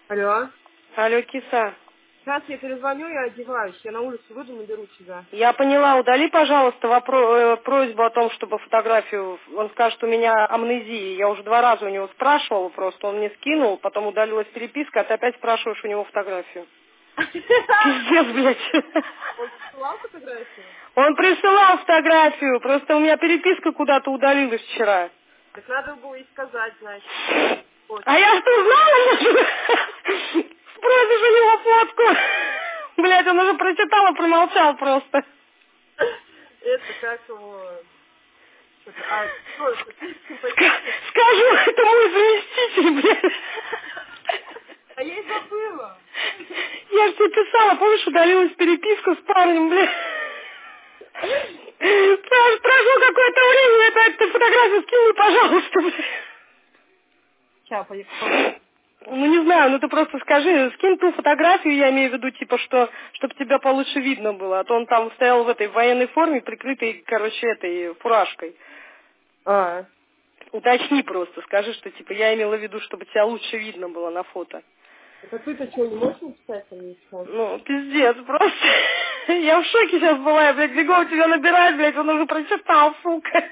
Алло. Алло, киса. Сейчас я перезвоню, я одеваюсь. Я на улицу выйду, наберу тебя. Я поняла, удали, пожалуйста, просьбу о том, чтобы фотографию. Он скажет, у меня амнезия. Я уже 2 раза у него спрашивала просто, он мне скинул, потом удалилась переписка, а ты опять спрашиваешь у него фотографию. Пиздец, блядь. Он присылал фотографию? Он присылал фотографию, просто у меня переписка куда-то удалилась вчера. Так надо было и сказать, значит. Вот. А я что, знала? Спросишь у него фотку. Блядь, он уже прочитал и промолчал просто. Это как его... Что-то... А, что это? Симпатичный? Скажу, это мой заместитель, блядь. А я и забыла. Я же тебе писала, помнишь, удалилась переписка с парнем, блядь. Прошло какое-то время, опять ты фотографию скинь, пожалуйста, блядь. Сейчас, поехали. Ну, не знаю, ну ты просто скажи, скинь ту фотографию, я имею в виду, типа, что, чтобы тебя получше видно было, а то он там стоял в этой военной форме, прикрытой, короче, этой фуражкой. А, Уточни просто, скажи, что, типа, я имела в виду, чтобы тебя лучше видно было на фото. это ты-то что, не можешь написать там ничего? Ну, пиздец, просто. Я в шоке сейчас была, я, блядь, бегом тебя набирать, блядь, он уже прочитал, сука.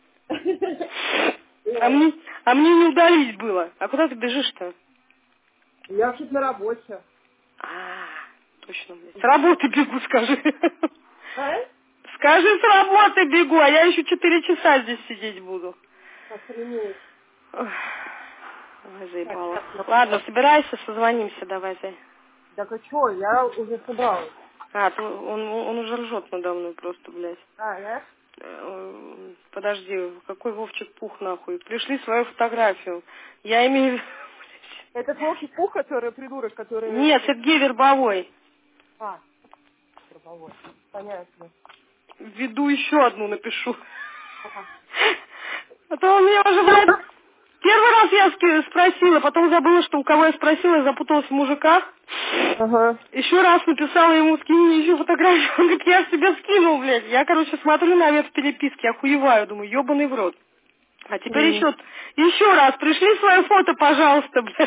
А Ой, мне, а мне не удалить было. А куда ты бежишь-то? я вообще на работе. А, точно, блядь. С работы бегу, скажи. А? Скажи, с работы бегу, а я еще 4 часа здесь сидеть буду. Охренеть. Ой, ой, Так, заебала. сейчас я Ладно, поняла. собирайся, созвонимся, давай, зай. Так а что, я уже собралась. А, он уже ржет надо мной просто, блядь. А, да? Подожди, какой Вовчик Пух нахуй? Пришли свою фотографию. Я имею... Это Вовчик Пух, который придурок, который... Нет, Сергей Вербовой. А, правовой. Понятно. Введу еще одну напишу. Ага. А то он меня уже, блядь, первый раз я спросила, потом забыла, что у кого я спросила, я запуталась в мужиках. Ага. Еще раз написала ему, скинь мне еще фотографию. Он говорит, я себе скинул, блядь. Я, короче, смотрю на в переписке, охуеваю, думаю, ебаный в рот. А теперь еще раз, пришли свое фото, пожалуйста, блядь.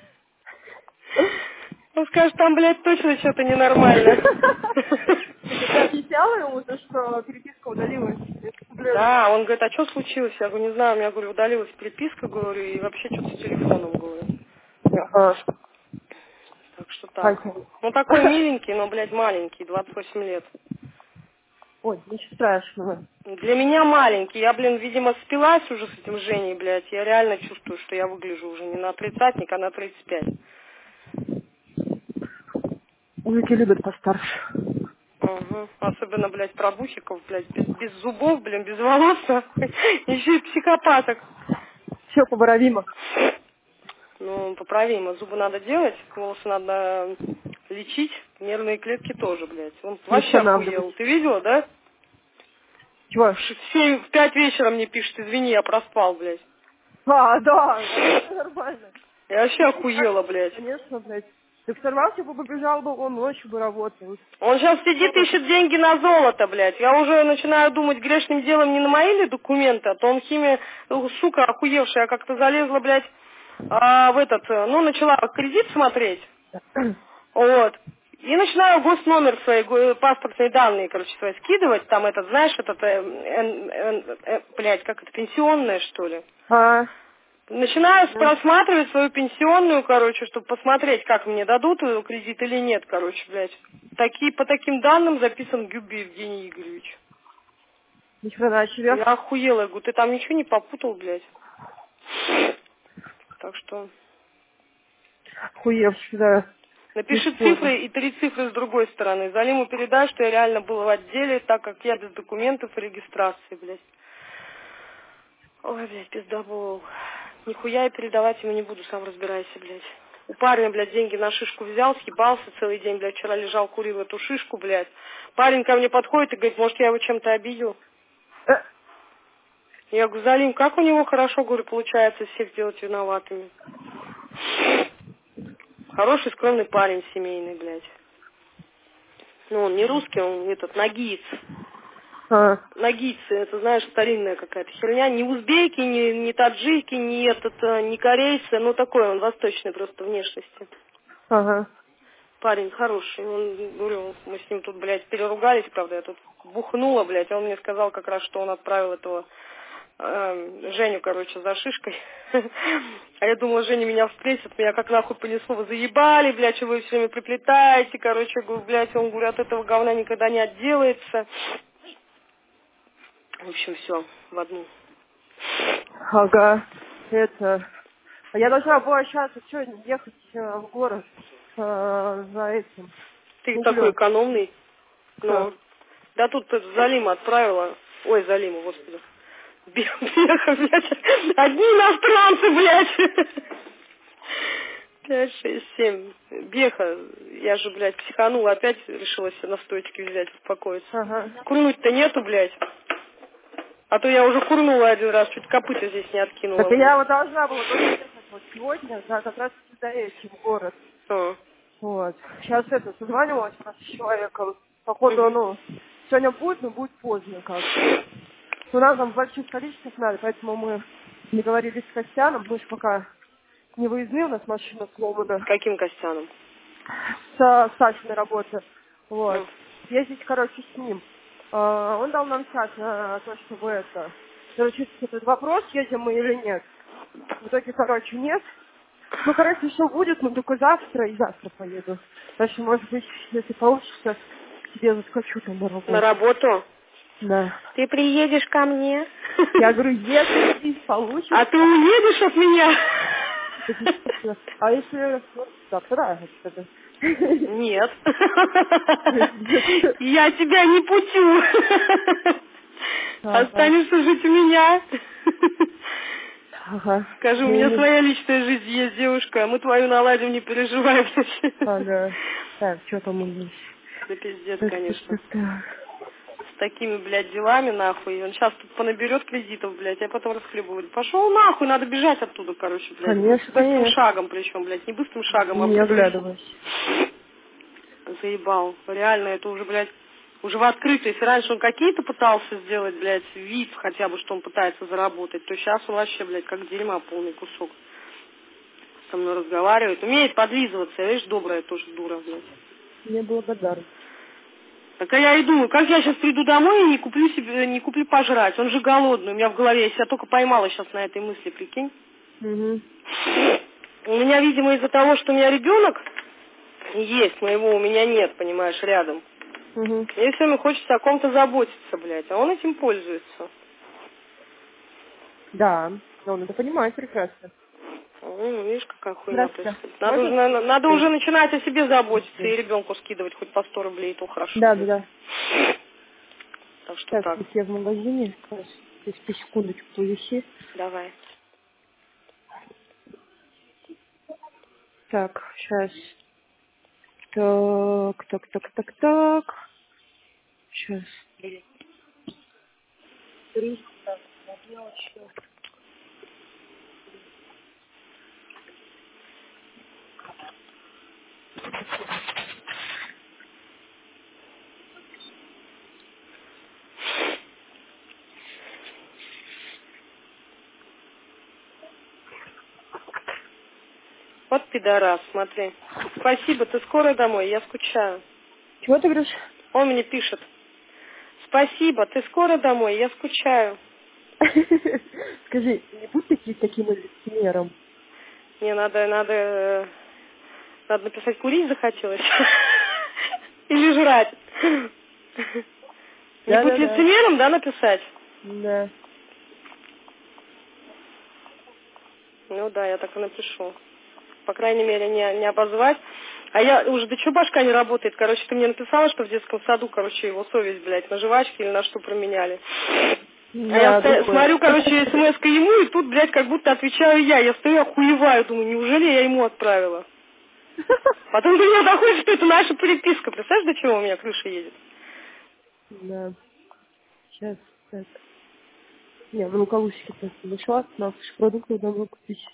Он скажет, там, блядь, точно что-то ненормально. Ты объясняла ему то, что переписка удалилась? Это проблема. Да, он говорит, а что случилось? Я говорю, не знаю, у меня, говорю, удалилась переписка, говорю, и вообще что-то с телефоном, говорю. Ага. Так что так. Понятно. Ну, такой миленький, но, блядь, маленький, 28 лет. Ой, ничего страшного. Для меня маленький. Я, блин, видимо, спилась уже с этим Женей, блядь. Я реально чувствую, что я выгляжу уже не на 30-ник, а на 35. Мужики любят постарше. Угу. Особенно, блядь, пробухиков, блядь, без зубов, блин, без волос, нахуй. Еще и психопаток. Все поборовимо. Ну, поправимо. Зубы надо делать, волосы надо лечить, нервные клетки тоже, блядь. Он вообще Восстанавливать. охуел. Ты видела, да? Чего? В 5 вечера мне пишет, извини, я проспал, блядь. А, да, это нормально. Я вообще охуела, блядь. Конечно, блядь. Так сорвался бы, побежал бы, он ночью бы работал. Он сейчас сидит, ищет деньги на золото, блядь. Я уже начинаю думать грешным делом не на мои ли документы, а то он химия, сука, охуевшая, я как-то залезла, блядь, в этот, ну, начала кредит смотреть, вот. И начинаю госномер свои, паспортные данные, короче, свои скидывать, там этот, знаешь, этот, блядь, как это, пенсионное, что ли. А, Начинаю да. просматривать свою пенсионную, короче, чтобы посмотреть, как мне дадут кредит или нет, короче, блядь. По таким данным записан Гюби Евгений Игоревич. Ни хрена себе. Я охуела, я говорю, ты там ничего не попутал, блядь. Так что Хуевший, да. Не напиши спорю. цифры и 3 цифры с другой стороны. Залиму передай, что я реально был в отделе, так как я без документов и регистрации, блядь. Ой, блядь, пиздобол. Нихуя я передавать ему не буду, сам разбирайся, блядь. У парня, блядь, деньги на шишку взял, съебался целый день, блядь, вчера лежал, курил эту шишку, блядь. Парень ко мне подходит и говорит, может, я его чем-то обидел? Э, Я говорю, Залим, как у него хорошо, говорю, получается всех делать виноватыми? Хороший, скромный парень семейный, блядь. Ну, он не русский, он этот, нагиец. а, Нагийцы, это, знаешь, старинная какая-то херня. Не узбеки, не таджики, не корейцы, ну такой он восточной просто внешности. Ага. Парень хороший. Он, говорю, мы с ним тут, блядь, переругались, правда, я тут бухнула, блядь, а он мне сказал как раз, что он отправил этого Женю, короче, за шишкой. А я думала, Женя меня встретит, меня как нахуй понесло, вы заебали, блядь, что вы все время приплетаете, короче, говорю, блядь, он, говорю, от этого говна никогда не отделается. В общем, все, в одну. Ага. Это... Я должна была сейчас сегодня ехать в город за этим Ты такой углем. экономный. Как? Ну, да тут Залима отправила. Ой, Залима, господи. Беха, блядь. Одни иностранцы, блядь. 5, 6, 7. Беха. Я же, блядь, психанула. Опять решила себе настойчики взять, успокоиться. Ага. Курнуть-то нету, блядь. А то я уже курнула один раз, чуть копыта здесь не откинула, Так блядь. я вот должна была тоже ехать вот сегодня, да, как раз за этим в город. А. Вот. Сейчас это, созванивалась у нас с человеком. Походу, Мгм. ну, сегодня будет, но будет поздно как-то. У нас там в больших количествах надо, поэтому мы не говорили с Костяном, мы же пока не выездные, у нас машина сломана. Каким Костяном? С Сашиной работы. Вот. Ну. Ездить, короче, с ним. Он дал нам час на то, чтобы это... Короче, этот вопрос, едем мы или нет. В итоге, короче, нет. Ну, короче, все будет, но только завтра и завтра поеду. Так что, может быть, если получится, к тебе заскочу там на На работу. работу? Да. Ты приедешь ко мне? Я говорю, если А ты получится, уедешь от меня? то действительно. А если... Ну, завтра, это... Нет. Я тебя не путю. Ага. Останешься жить у меня. Ага. Скажи, у меня Ну, своя личная жизнь есть, девушка. Мы твою наладим, не переживай. ага. Так, что там у нас? Да пиздец, Так, так, конечно. так, так. С такими, блядь, делами, нахуй. Он сейчас тут понаберет кредитов, блядь, а потом расхлебывает. Пошел нахуй, надо бежать оттуда, короче, блядь. Конечно, Быстрым конечно. шагом причем, блядь. Не быстрым шагом, а Не быстрым. оглядывайся. Заебал. Реально, это уже, блядь, уже в открытую. Если раньше он какие-то пытался сделать, блядь, вид хотя бы, что он пытается заработать, то сейчас он вообще, блядь, как дерьма полный кусок. Со мной разговаривает. Умеет подлизываться. Видишь, добрая тоже дура, блядь. Не благодарен. Так а я и думаю, как я сейчас приду домой и не куплю себе, не куплю пожрать. Он же голодный. У меня в голове, я себя только поймала сейчас на этой мысли, прикинь. Угу. У меня, видимо, из-за того, что у меня ребенок есть, моего у меня нет, понимаешь, рядом. Угу. Мне все время хочется о ком-то заботиться, блядь, а он этим пользуется. Да, но он это понимает прекрасно. Видишь, какая хуйня Здравствуйте. происходит. Надо, Можно? надо уже начинать о себе заботиться и Здравствуйте. ребенку скидывать хоть по 100 рублей, и то хорошо Да, да, будет. да. Так что Так, так. здесь я в магазине. Сейчас, ты секундочку повиси. Давай. Так, сейчас. Так. Сейчас. 300. Вот пидорас, смотри. Спасибо, ты скоро домой? Я скучаю. Чего ты говоришь? Он мне пишет. Спасибо, ты скоро домой? Я скучаю. Скажи, не будь таким лицемером. Мне надо написать, курить захотелось. Или жрать. Не будь Да. лицемером, да, написать? Да. Ну да, я так и напишу. По крайней мере, не обозвать. А я уже, да что башка не работает? Короче, ты мне написала, что в детском саду, короче, его совесть, блядь, на жвачки или на что променяли. А я Да, думаю. смотрю, короче, смс-ка ему, и тут, блядь, как будто отвечаю я. Я стою, охуеваю, думаю, неужели я ему отправила? Потом до меня доходит, что это наша переписка. Представляешь, до чего у меня крыша едет? Да. Сейчас, так. Не, в Лукалусике просто зашла, надо продуктов домой купить.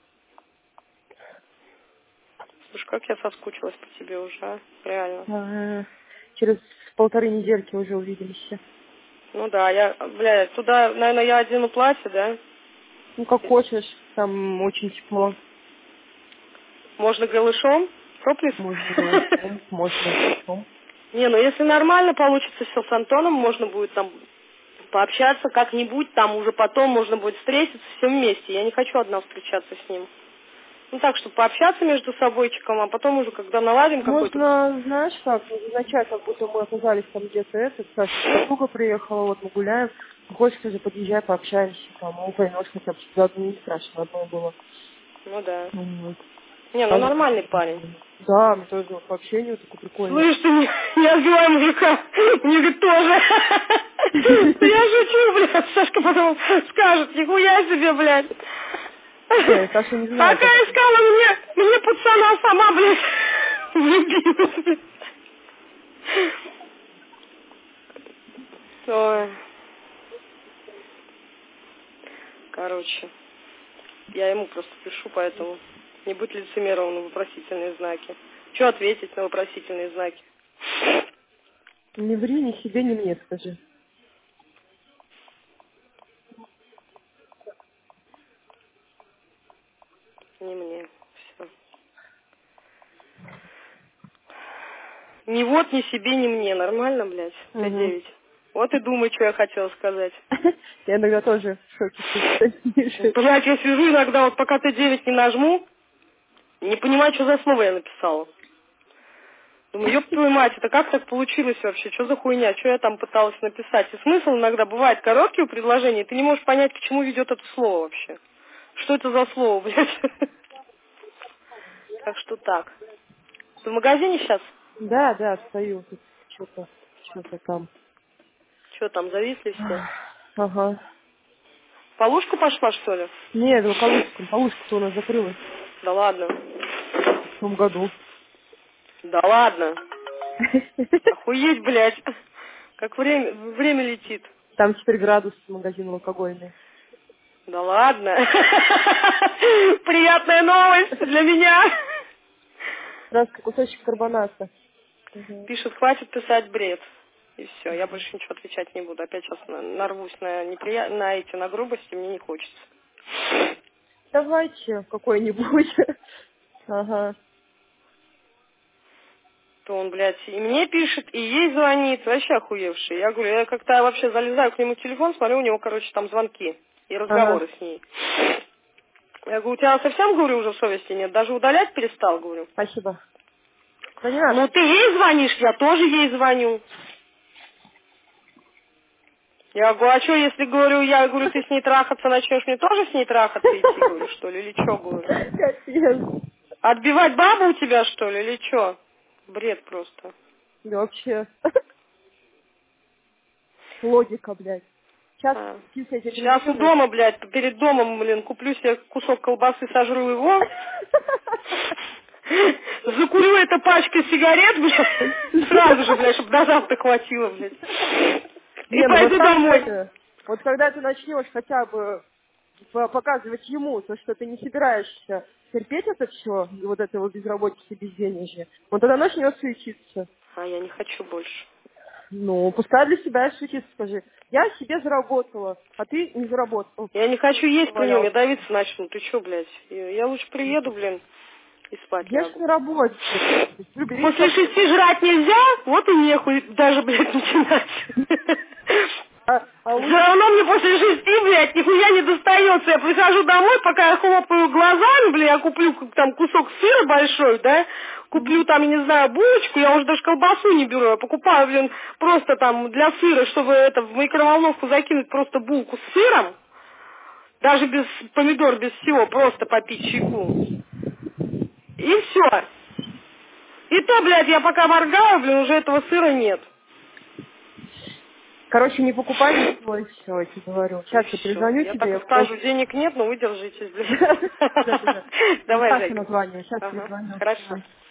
Слушай, как я соскучилась по тебе уже, а? Реально. Через 1,5 недельки уже увидимся. Ну да, блядь, туда, наверное, я одену платье, да? Ну, как хочешь, там очень тепло. Можно голышом? Топлис? Можно. Не, ну если нормально получится все с Антоном, можно будет там пообщаться как-нибудь, там уже потом можно будет встретиться все вместе. Я не хочу одна встречаться с ним. Ну так, чтобы пообщаться между собойчиком, а потом уже, когда наладим какой-то... Можно, знаешь как, начать, как будто мы оказались там где-то Саша, подруга приехала, вот мы гуляем, хочешь, скажи, подъезжай, пообщаемся, там, он поймешь хотя бы, заодно не страшно, одно было. Ну да. Вот. Не, ну нормальный парень. Да, мне тоже вот, по общению такой прикольный. Слышь, ты не отбивай мужика. Мне говорит, тоже. Да я шучу, блядь. Сашка потом скажет, нихуя себе, блядь. Нет, Саша не знает. Пока искала мне пацана сама, блядь, влюбилась. Ой. Короче, я ему просто пишу, поэтому не будь лицемером на вопросительные знаки. Что ответить на вопросительные знаки? Не ври ни себе, ни мне, скажи. Не мне. Все. Ни вот, ни себе, ни мне. Нормально, блядь? Т9. Вот и думай, что я хотела сказать. Я иногда тоже в шоке. Блядь, я сижу иногда, вот пока Т9 не нажму, не понимаю, что за слово я написала. Думаю, ёб твою мать, это как так получилось вообще? Что за хуйня? Что я там пыталась написать? И смысл иногда бывает короткие предложения, и ты не можешь понять, к чему ведет это слово вообще. Что это за слово, блядь? Так что так. Ты в магазине сейчас? Да, стою тут. Что-то там. Что там, зависли все? Ага. Полушку пошла, что ли? Нет, ну полушка-то у нас закрылась Да ладно. в том году. Да ладно. Охуеть, блядь. Как время летит. Там теперь градус магазин алкогольный. Да ладно. Приятная новость для меня. Раз кусочек карбоната. Пишет, хватит писать бред. И все, я больше ничего отвечать не буду. Опять сейчас нарвусь на грубости, мне не хочется. Давайте какой-нибудь. Ага. То он, блядь, и мне пишет, и ей звонит, вообще охуевший. Я говорю, я как-то вообще залезаю к нему в телефон, смотрю, у него, короче, там звонки и разговоры с ней. Я говорю, у тебя совсем, говорю, уже совести нет, даже удалять перестал, говорю. Спасибо. Да не надо. Ну ты ей звонишь, я тоже ей звоню. Я говорю, а что, если, говорю, ты с ней трахаться начнешь, мне тоже с ней трахаться идти, говорю, что ли, или что, говорю? Капец. Отбивать бабу у тебя, что ли, или что? Бред просто. Да вообще. Логика, блядь. Сейчас Сейчас у дома, блядь, перед домом, блин, куплю себе кусок колбасы, сожру его. Закурю это пачкой сигарет, блядь, сразу же, блядь, чтобы до завтра хватило, блядь. И пойду домой. Вот когда ты начнешь хотя бы показывать ему то, что ты не собираешься терпеть это все, вот это вот безработица, безденежье, он тогда начнет суетиться. А я не хочу больше. Ну, пускай для себя суетиться, скажи. Я себе заработала, а ты не заработал. Я не хочу есть при нем, я давиться начну. Ты что, блядь? Я лучше приеду, блин, и спать Я лягу. же на работе. После 6 жрать нельзя, вот и нехуй даже, блядь, начинать. Все равно мне после 6, блядь, нихуя не достается. Я прихожу домой, пока я хлопаю глазами, блядь, я куплю там кусок сыра большой, да, куплю там, я не знаю, булочку, я уже даже колбасу не беру, я покупаю, блин, просто там для сыра, чтобы это в микроволновку закинуть просто булку с сыром, даже без помидор, без всего, просто попить чайку. И все. И то, блядь, я пока моргаю, блин, уже этого сыра нет. Короче, не покупай ничего, и все, я тебе говорю. Сейчас я перезвоню я тебе. Так и скажу, денег нет, но вы держитесь, блядь. Да. Давай, Саша Жек. название, сейчас перезвоню. Хорошо.